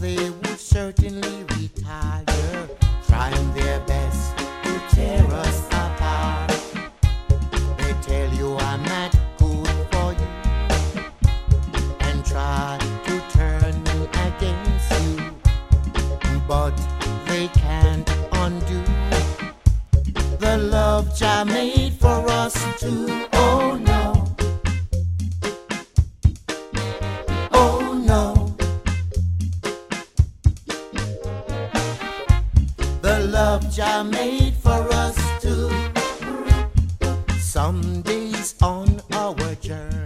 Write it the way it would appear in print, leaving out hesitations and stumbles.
they would certainly retire, trying their best to tear us apart. They tell you I'm not good for you and try to turn me against you, but they can't undo the love Jah made for us two. Oh no, oh no, the love Jah made for us two. Some days on our journey